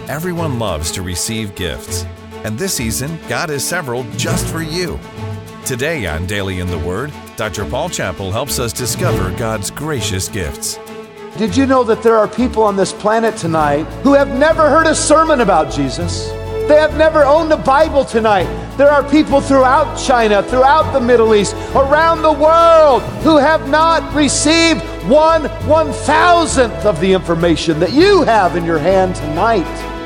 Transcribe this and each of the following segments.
Everyone loves to receive gifts, and this season, God has several just for you. Today on Daily in the Word, Dr. Paul Chappell helps us discover God's gracious gifts. Did you know that there are people on this planet tonight who have never heard a sermon about Jesus? They have never owned a Bible tonight. There are people throughout China, throughout the Middle East, around the world who have not received 1/1000th of the information that you have in your hand tonight.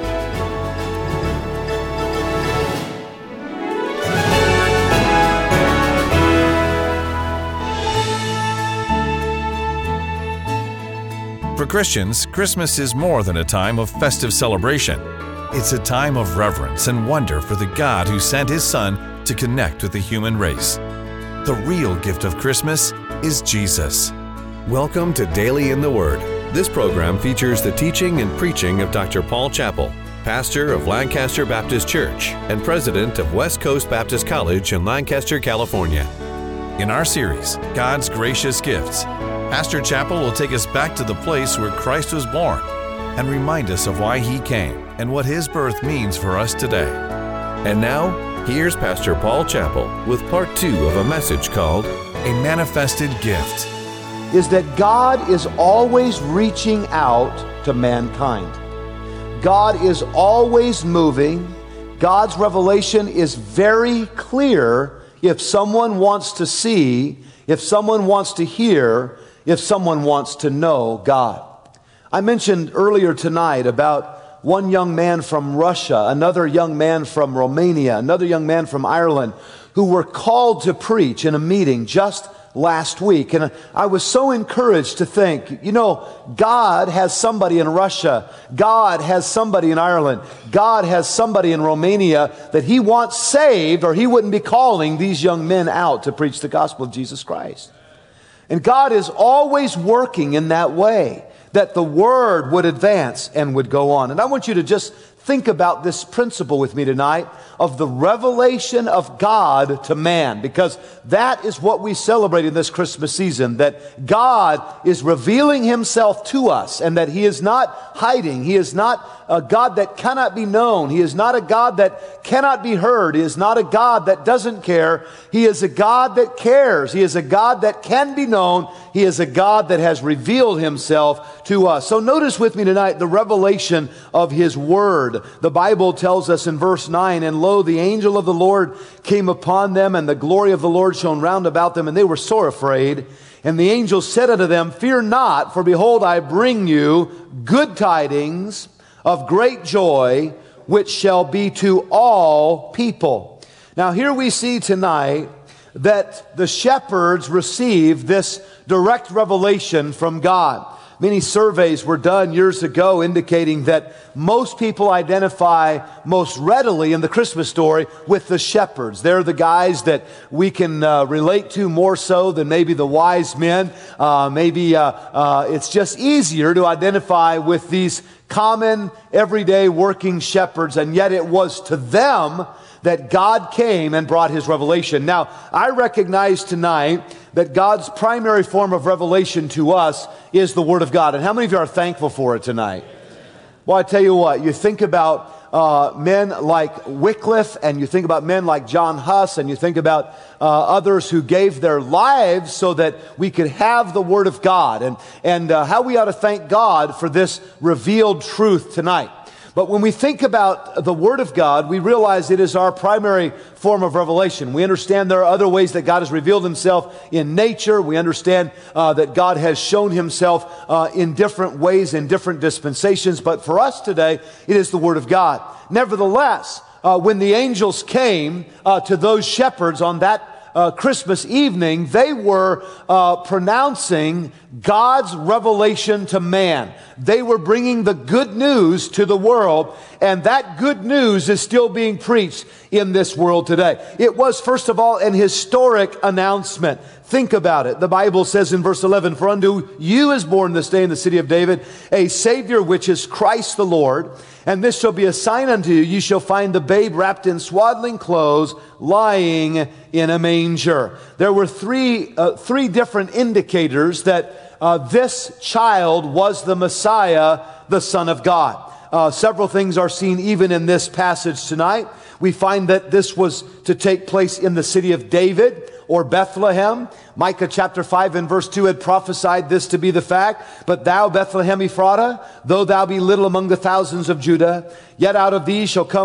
For Christians, Christmas is more than a time of festive celebration. It's a time of reverence and wonder for the God who sent His Son to connect with the human race. The real gift of Christmas is Jesus. Welcome to Daily in the Word. This program features the teaching and preaching of Dr. Paul Chappell, pastor of Lancaster Baptist Church and president of West Coast Baptist College in Lancaster, California. In our series, God's Gracious Gifts, Pastor Chappell will take us back to the place where Christ was born and remind us of why He came and what His birth means for us today. And now, here's Pastor Paul Chappell with part 2 of a message called A Manifested Gift. Is that God is always reaching out to mankind. God is always moving. God's revelation is very clear if someone wants to see, if someone wants to hear, if someone wants to know God. I mentioned earlier tonight about one young man from Russia, another young man from Romania, another young man from Ireland who were called to preach in a meeting just last week. And I was so encouraged to think, God has somebody in Russia, God has somebody in Ireland, God has somebody in Romania that He wants saved, or He wouldn't be calling these young men out to preach the gospel of Jesus Christ. And God is always working in that way, that the Word would advance and would go on. And I want you to just think about this principle with me tonight of the revelation of God to man, because that is what we celebrate in this Christmas season, that God is revealing Himself to us and that He is not hiding. He is not a God that cannot be known. He is not a God that cannot be heard. He is not a God that doesn't care. He is a God that cares. He is a God that can be known. He is a God that has revealed Himself to us. So notice with me tonight the revelation of His Word. The Bible tells us in verse 9, "And lo, the angel of the Lord came upon them, and the glory of the Lord shone round about them, and they were sore afraid. And the angel said unto them, Fear not, for behold, I bring you good tidings of great joy, which shall be to all people." Now here we see tonight that the shepherds received this direct revelation from God. Many surveys were done years ago indicating that most people identify most readily in the Christmas story with the shepherds. They're the guys that we can relate to more so than maybe the wise men. It's just easier to identify with these common, everyday working shepherds, and yet it was to them that God came and brought His revelation. Now, I recognize tonight that God's primary form of revelation to us is the Word of God. And how many of you are thankful for it tonight? Well, I tell you what, you think about men like Wycliffe, and you think about men like John Huss, and you think about others who gave their lives so that we could have the Word of God, and how we ought to thank God for this revealed truth tonight. But when we think about the Word of God, we realize it is our primary form of revelation. We understand there are other ways that God has revealed Himself in nature. We understand that God has shown Himself in different ways, in different dispensations. But for us today, it is the Word of God. Nevertheless, when the angels came to those shepherds on that Christmas evening, they were pronouncing God's revelation to man. They were bringing the good news to the world, and that good news is still being preached in this world today. It was, first of all, an historic announcement. Think about it. The Bible says in verse 11, "For unto you is born this day in the city of David a Savior, which is Christ the Lord. And this shall be a sign unto you. You shall find the babe wrapped in swaddling clothes, lying in a manger." There were three different indicators that this child was the Messiah, the Son of God. Several things are seen even in this passage tonight. We find that this was to take place in the city of David, or Bethlehem. Micah chapter 5 and verse 2 had prophesied this to be the fact. But thou, Bethlehem Ephratah, though thou be little among the thousands of Judah, yet out of thee shall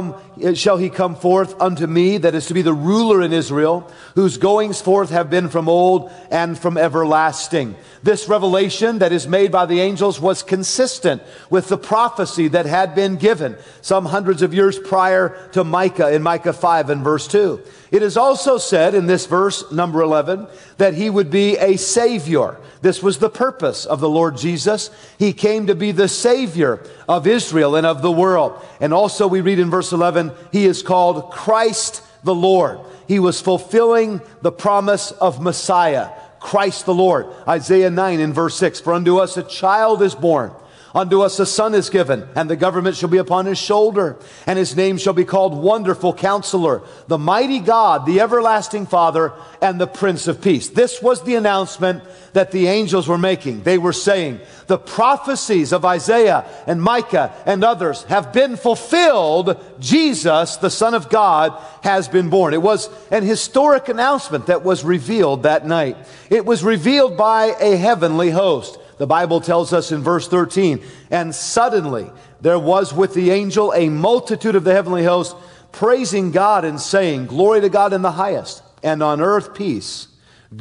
he come forth unto me, that is to be the ruler in Israel, whose goings forth have been from old and from everlasting. This revelation that is made by the angels was consistent with the prophecy that had been given some hundreds of years prior to Micah, in Micah 5 and verse 2. It is also said in this verse, number 11, that he would be a Savior. This was the purpose of the Lord Jesus. He came to be the Savior of Israel and of the world. And also we read in verse 11, he is called Christ the Lord. He was fulfilling the promise of Messiah, Christ the Lord. Isaiah 9 in verse 6, for unto us a child is born. Unto us a son is given, and the government shall be upon his shoulder, and his name shall be called Wonderful Counselor, the Mighty God, the Everlasting Father, and the Prince of Peace. This was the announcement that the angels were making. They were saying, the prophecies of Isaiah and Micah and others have been fulfilled. Jesus, the Son of God, has been born. It was an historic announcement that was revealed that night. It was revealed by a heavenly host. The Bible tells us in verse 13, and suddenly there was with the angel a multitude of the heavenly host, praising God and saying, glory to God in the highest, and on earth peace,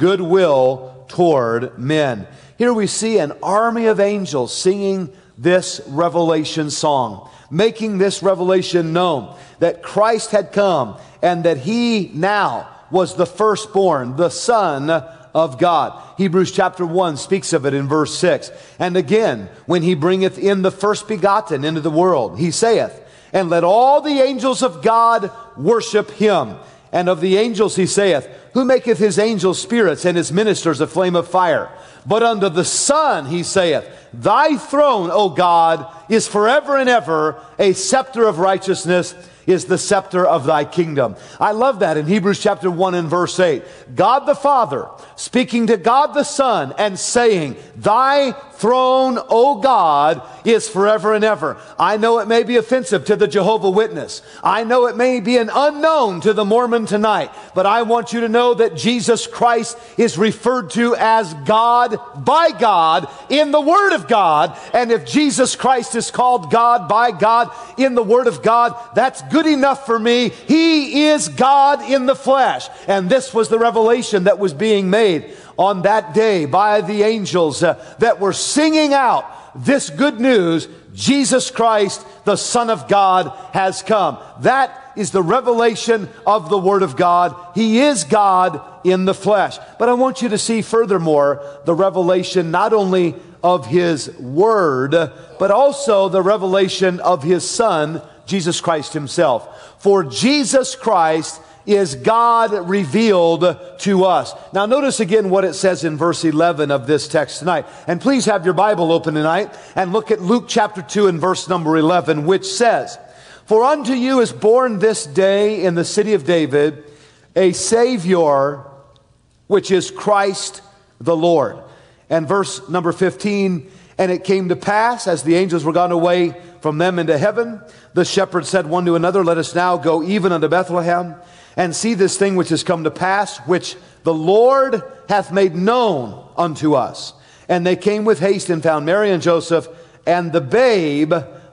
goodwill toward men. Here we see an army of angels singing this revelation song, making this revelation known, that Christ had come, and that he now was the firstborn, the Son of God. Hebrews chapter 1 speaks of it in verse 6. And again, when he bringeth in the first begotten into the world, he saith, and let all the angels of God worship him. And of the angels he saith, who maketh his angels spirits and his ministers a flame of fire. But unto the Son he saith, thy throne, O God, is forever and ever. A scepter of righteousness is the scepter of thy kingdom. I love that in Hebrews chapter 1 and verse 8. God the Father speaking to God the Son and saying, thy throne, O God, is forever and ever. I know it may be offensive to the Jehovah Witness. I know it may be an unknown to the Mormon tonight, but I want you to know that Jesus Christ is referred to as God by God in the Word of God. And if Jesus Christ is called God by God in the Word of God, that's good enough for me. He is God in the flesh. And this was the revelation that was being made on that day by the angels that were singing out this good news. Jesus Christ, the Son of God, has come. That is the revelation of the Word of God. He is God in the flesh. But I want you to see furthermore the revelation not only of His Word, but also the revelation of His Son, Jesus Christ Himself. For Jesus Christ is God revealed to us. Now notice again what it says in verse 11 of this text tonight. And please have your Bible open tonight and look at Luke chapter 2 and verse number 11, which says, for unto you is born this day in the city of David a Savior, which is Christ the Lord. And verse number 15, and it came to pass, as the angels were gone away from them into heaven, the shepherds said one to another, let us now go even unto Bethlehem, and see this thing which is come to pass, which the Lord hath made known unto us. And they came with haste and found Mary and Joseph, and the babe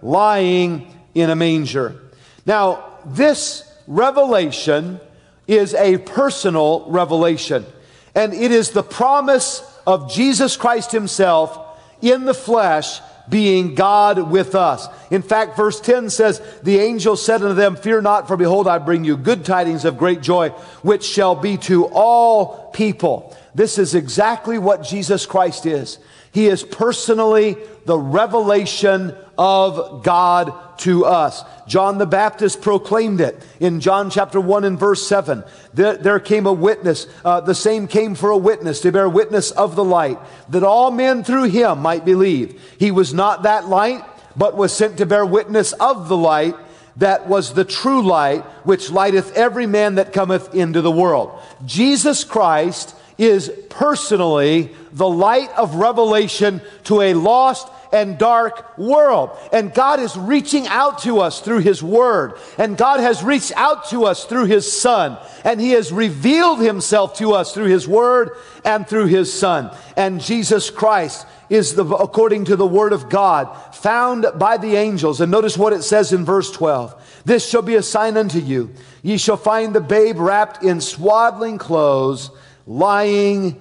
lying in a manger. Now, this revelation is a personal revelation, and it is the promise of Jesus Christ Himself in the flesh, being God with us. In fact, verse 10 says, the angel said unto them, fear not, for behold, I bring you good tidings of great joy, which shall be to all people. This is exactly what Jesus Christ is. He is personally the revelation of God to us. John the Baptist proclaimed it in John chapter 1 and verse 7. There came a witness, the same came for a witness, to bear witness of the light, that all men through him might believe. He was not that light, but was sent to bear witness of the light, that was the true light, which lighteth every man that cometh into the world. Jesus Christ is personally the light of revelation to a lost and dark world. And God is reaching out to us through His Word. And God has reached out to us through His Son. And He has revealed Himself to us through His Word and through His Son. And Jesus Christ is, according to the Word of God, found by the angels. And notice what it says in verse 12. This shall be a sign unto you. Ye shall find the babe wrapped in swaddling clothes, lying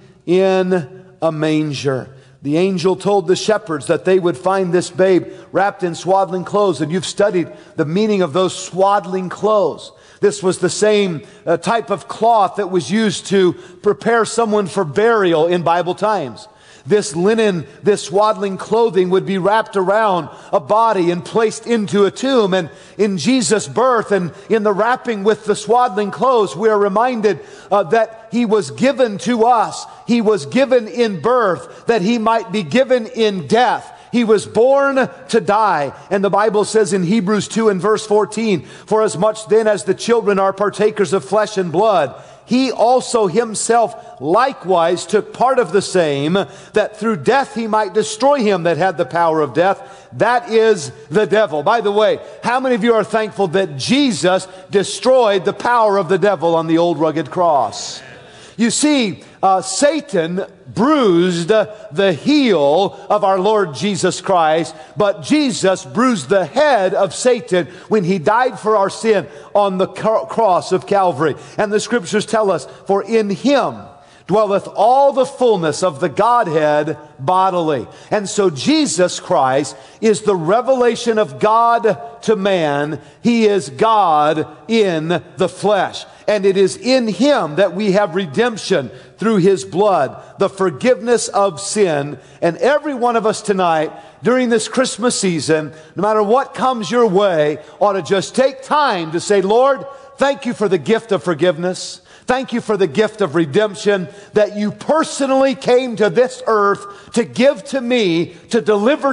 in a manger. The angel told the shepherds that they would find this babe wrapped in swaddling clothes. And you've studied the meaning of those swaddling clothes. This was the same type of cloth that was used to prepare someone for burial in Bible times. This linen, this swaddling clothing would be wrapped around a body and placed into a tomb. And in Jesus' birth and in the wrapping with the swaddling clothes, we are reminded that He was given to us. He was given in birth that He might be given in death. He was born to die. And the Bible says in Hebrews 2 and verse 14, for as much then as the children are partakers of flesh and blood, He also Himself likewise took part of the same, that through death He might destroy him that had the power of death, that is the devil. By the way, how many of you are thankful that Jesus destroyed the power of the devil on the old rugged cross? You see, Satan bruised the heel of our Lord Jesus Christ, but Jesus bruised the head of Satan when He died for our sin on the cross of Calvary. And the Scriptures tell us, for in Him dwelleth all the fullness of the Godhead bodily. And so Jesus Christ is the revelation of God to man. He is God in the flesh. And it is in Him that we have redemption through His blood, the forgiveness of sin. And every one of us tonight, during this Christmas season, no matter what comes your way, ought to just take time to say, Lord, thank You for the gift of forgiveness. Thank You for the gift of redemption, that You personally came to this earth to give to me, to deliver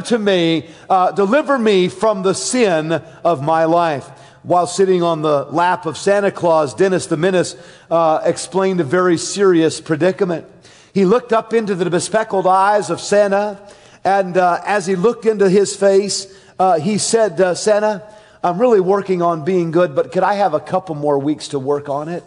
me from the sin of my life. While sitting on the lap of Santa Claus, Dennis the Menace explained a very serious predicament. He looked up into the bespectacled eyes of Santa, and as he looked into his face, he said, Santa, I'm really working on being good, but could I have a couple more weeks to work on it?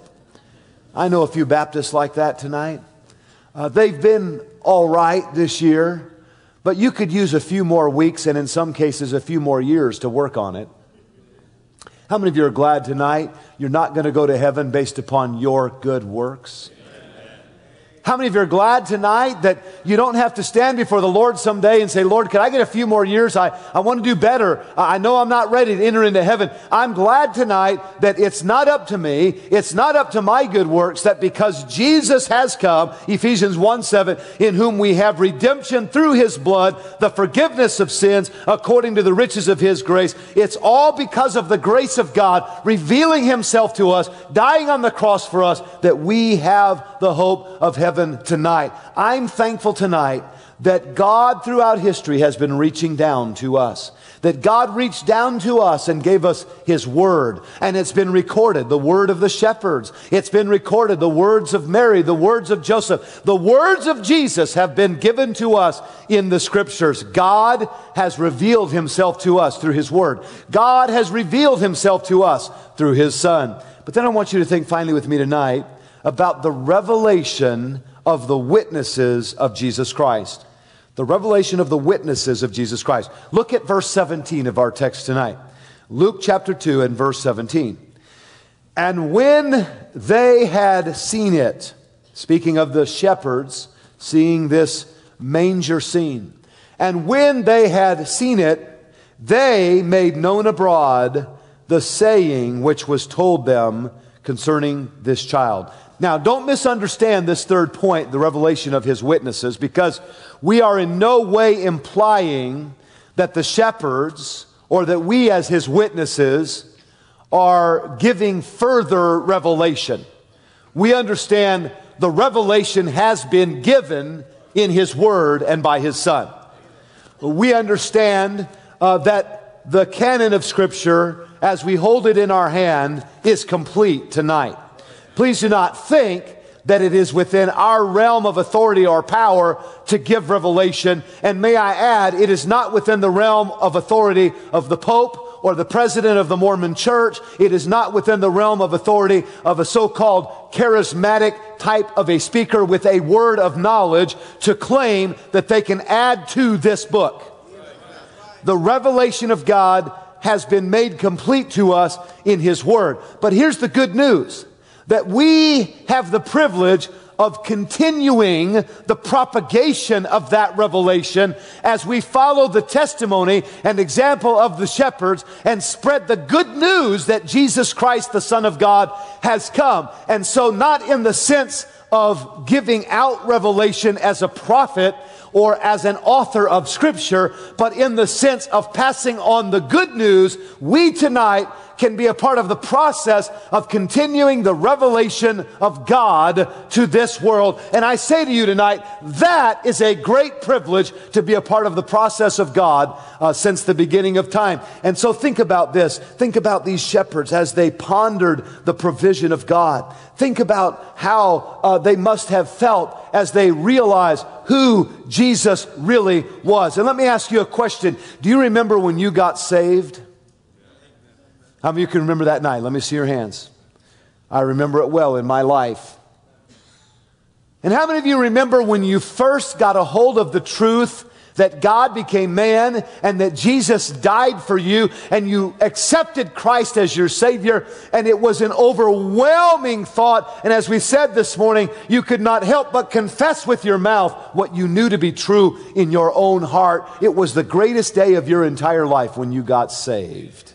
I know a few Baptists like that tonight. They've been all right this year, but you could use a few more weeks and in some cases a few more years to work on it. How many of you are glad tonight you're not going to go to heaven based upon your good works? How many of you are glad tonight that you don't have to stand before the Lord someday and say, Lord, can I get a few more years? I want to do better. I know I'm not ready to enter into heaven. I'm glad tonight that it's not up to me. It's not up to my good works, that because Jesus has come, Ephesians 1:7, in whom we have redemption through His blood, the forgiveness of sins according to the riches of His grace. It's all because of the grace of God revealing Himself to us, dying on the cross for us, that we have the hope of heaven tonight. I'm thankful tonight that God throughout history has been reaching down to us. That God reached down to us and gave us His Word. And it's been recorded, the word of the shepherds. It's been recorded, the words of Mary, the words of Joseph. The words of Jesus have been given to us in the Scriptures. God has revealed Himself to us through His Word. God has revealed Himself to us through His Son. But then I want you to think finally with me tonight about the revelation of the witnesses of Jesus Christ. The revelation of the witnesses of Jesus Christ. Look at verse 17 of our text tonight. Luke chapter 2 and verse 17. And when they had seen it, speaking of the shepherds seeing this manger scene, and when they had seen it, they made known abroad the saying which was told them concerning this child. Now, don't misunderstand this third point, the revelation of His witnesses, because we are in no way implying that the shepherds or that we as His witnesses are giving further revelation. We understand the revelation has been given in His Word and by His Son. We understand that the canon of Scripture, as we hold it in our hand, is complete tonight. Please do not think that it is within our realm of authority or power to give revelation. And may I add, it is not within the realm of authority of the Pope or the president of the Mormon Church. It is not within the realm of authority of a so-called charismatic type of a speaker with a word of knowledge to claim that they can add to this book. The revelation of God has been made complete to us in His Word. But here's the good news, that we have the privilege of continuing the propagation of that revelation as we follow the testimony and example of the shepherds and spread the good news that Jesus Christ, the Son of God, has come. And so not in the sense of giving out revelation as a prophet or as an author of Scripture, but in the sense of passing on the good news, we tonight can be a part of the process of continuing the revelation of God to this world. And I say to you tonight, that is a great privilege to be a part of the process of God since the beginning of time. And so think about this. Think about these shepherds as they pondered the provision of God. Think about how they must have felt as they realized who Jesus really was. And let me ask you a question. Do you remember when you got saved? How many of you can remember that night? Let me see your hands. I remember it well in my life. And how many of you remember when you first got a hold of the truth that God became man and that Jesus died for you and you accepted Christ as your Savior, and it was an overwhelming thought, and as we said this morning, you could not help but confess with your mouth what you knew to be true in your own heart. It was the greatest day of your entire life when you got saved.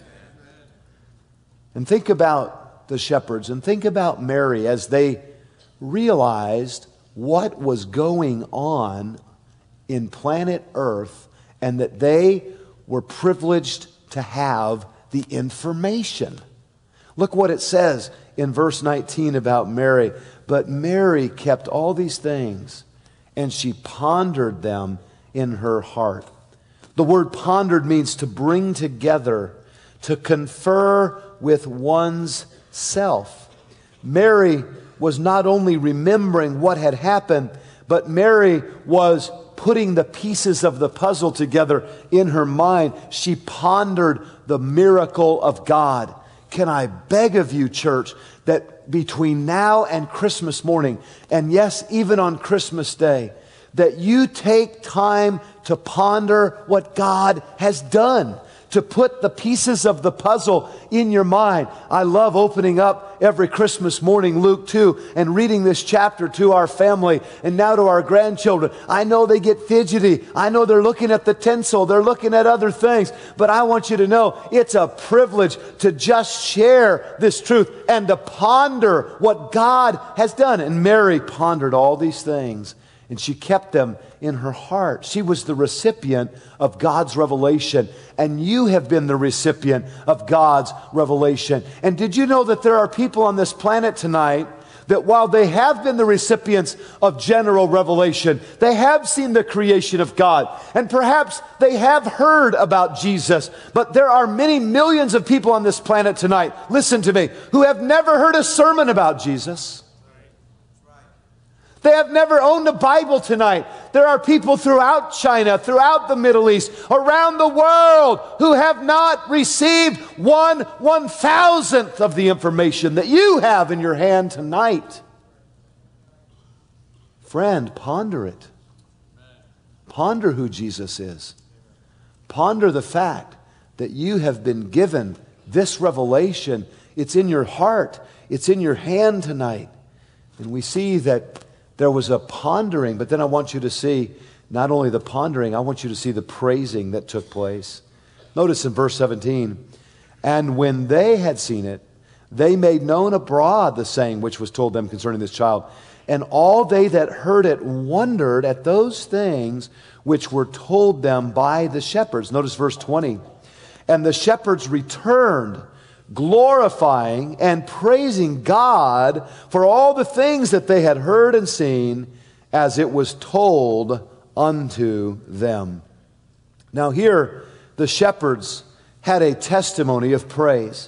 And think about the shepherds and think about Mary as they realized what was going on in planet Earth and that they were privileged to have the information. Look what it says in verse 19 about Mary. But Mary kept all these things and she pondered them in her heart. The word pondered means to bring together, to confer with one's self. Mary was not only remembering what had happened, but Mary was putting the pieces of the puzzle together in her mind. She pondered the miracle of God. Can I beg of you, church, that between now and Christmas morning, and yes, even on Christmas Day, that you take time to ponder what God has done, to put the pieces of the puzzle in your mind. I love opening up every Christmas morning Luke 2 and reading this chapter to our family and now to our grandchildren. I know they get fidgety. I know they're looking at the tinsel. They're looking at other things. But I want you to know it's a privilege to just share this truth and to ponder what God has done. And Mary pondered all these things, and she kept them in her heart. She was the recipient of God's revelation, and you have been the recipient of God's revelation. And did you know that there are people on this planet tonight that while they have been the recipients of general revelation, they have seen the creation of God, and perhaps they have heard about Jesus, but there are many millions of people on this planet tonight, listen to me, who have never heard a sermon about Jesus. They have never owned a Bible tonight. There are people throughout China, throughout the Middle East, around the world who have not received 1/1000th of the information that you have in your hand tonight. Friend, ponder it. Ponder who Jesus is. Ponder the fact that you have been given this revelation. It's in your heart. It's in your hand tonight. And we see that there was a pondering, but then I want you to see not only the pondering, I want you to see the praising that took place. Notice in verse 17, and when they had seen it, they made known abroad the saying which was told them concerning this child. And all they that heard it wondered at those things which were told them by the shepherds. Notice verse 20. And the shepherds returned, glorifying and praising God for all the things that they had heard and seen as it was told unto them. Now here, the shepherds had a testimony of praise.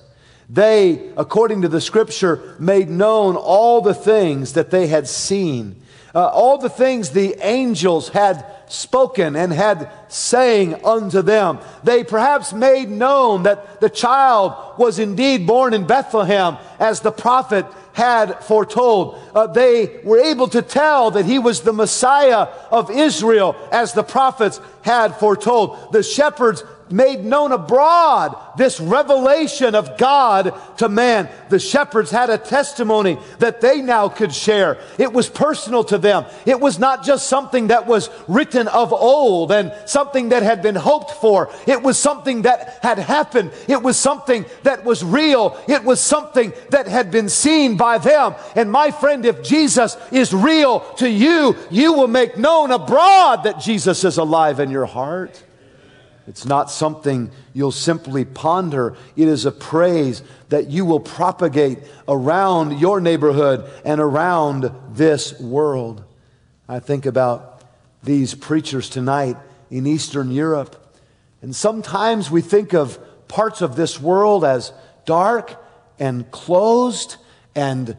They, according to the Scripture, made known all the things that they had seen, all the things the angels had spoken and had saying unto them. They perhaps made known that the child was indeed born in Bethlehem, as the prophet had foretold. They were able to tell that he was the Messiah of Israel, as the prophets had foretold. The shepherds made known abroad this revelation of God to man. The shepherds had a testimony that they now could share. It was personal to them. It was not just something that was written of old and something that had been hoped for. It was something that had happened. It was something that was real. It was something that had been seen by them. And my friend, if Jesus is real to you, you will make known abroad that Jesus is alive in your heart. It's not something you'll simply ponder. It is a praise that you will propagate around your neighborhood and around this world. I think about these preachers tonight in Eastern Europe. And sometimes we think of parts of this world as dark and closed and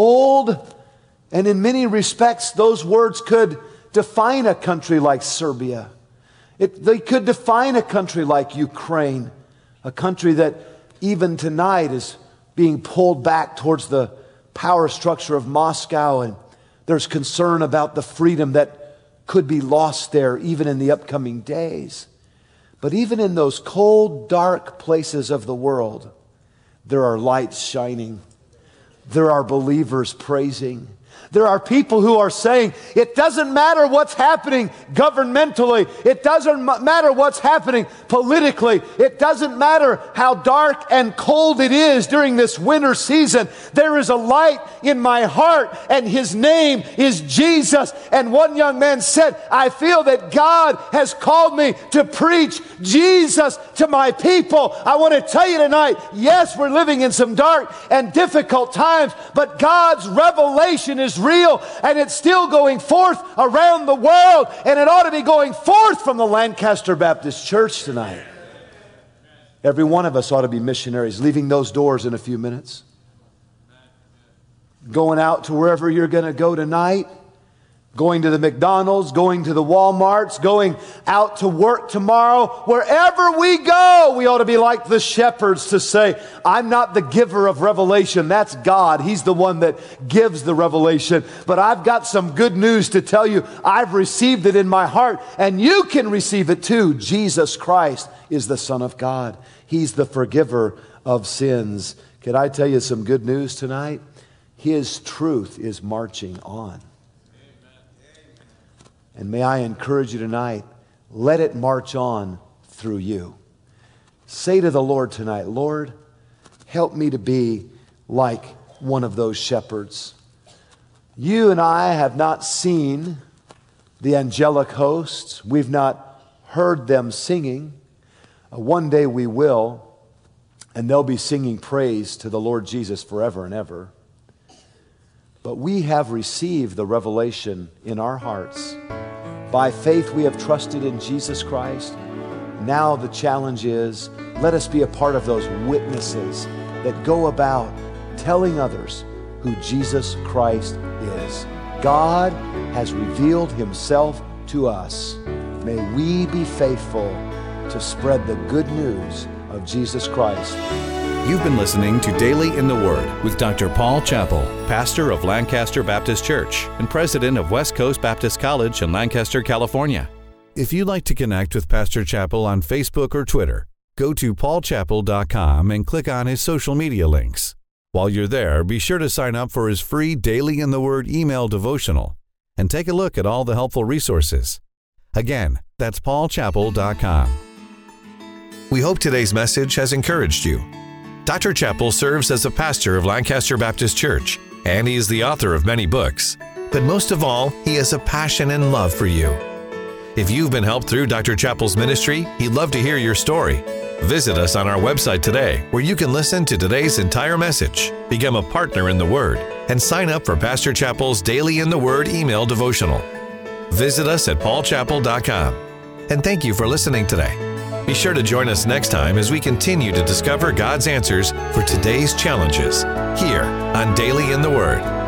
cold. And in many respects, those words could define a country like Serbia. They could define a country like Ukraine, a country that even tonight is being pulled back towards the power structure of Moscow, and there's concern about the freedom that could be lost there even in the upcoming days. But even in those cold, dark places of the world, there are lights shining. There are believers praising. There are people who are saying, it doesn't matter what's happening governmentally. It doesn't matter what's happening politically. It doesn't matter how dark and cold it is during this winter season. There is a light in my heart, and His name is Jesus. And one young man said, I feel that God has called me to preach Jesus to my people. I want to tell you tonight, yes, we're living in some dark and difficult times, but God's revelation is real, and it's still going forth around the world, and it ought to be going forth from the Lancaster Baptist Church tonight. Every one of us ought to be missionaries, leaving those doors in a few minutes, going out to wherever you're going to go tonight, going to the McDonald's, going to the Walmarts, going out to work tomorrow. Wherever we go, we ought to be like the shepherds to say, I'm not the giver of revelation. That's God. He's the one that gives the revelation. But I've got some good news to tell you. I've received it in my heart, and you can receive it too. Jesus Christ is the Son of God. He's the forgiver of sins. Can I tell you some good news tonight? His truth is marching on. And may I encourage you tonight, let it march on through you. Say to the Lord tonight, Lord, help me to be like one of those shepherds. You and I have not seen the angelic hosts. We've not heard them singing. One day we will, and they'll be singing praise to the Lord Jesus forever and ever. But we have received the revelation in our hearts. By faith we have trusted in Jesus Christ. Now the challenge is, let us be a part of those witnesses that go about telling others who Jesus Christ is. God has revealed Himself to us. May we be faithful to spread the good news of Jesus Christ. You've been listening to Daily in the Word with Dr. Paul Chappell, pastor of Lancaster Baptist Church and president of West Coast Baptist College in Lancaster, California. If you'd like to connect with Pastor Chappell on Facebook or Twitter, go to paulchappell.com and click on his social media links. While you're there, be sure to sign up for his free Daily in the Word email devotional and take a look at all the helpful resources. Again, that's paulchappell.com. We hope today's message has encouraged you. Dr. Chappell serves as a pastor of Lancaster Baptist Church, and he is the author of many books. But most of all, he has a passion and love for you. If you've been helped through Dr. Chappell's ministry, he'd love to hear your story. Visit us on our website today, where you can listen to today's entire message, become a partner in the Word, and sign up for Pastor Chappell's Daily in the Word email devotional. Visit us at paulchappell.com. And thank you for listening today. Be sure to join us next time as we continue to discover God's answers for today's challenges here on Daily in the Word.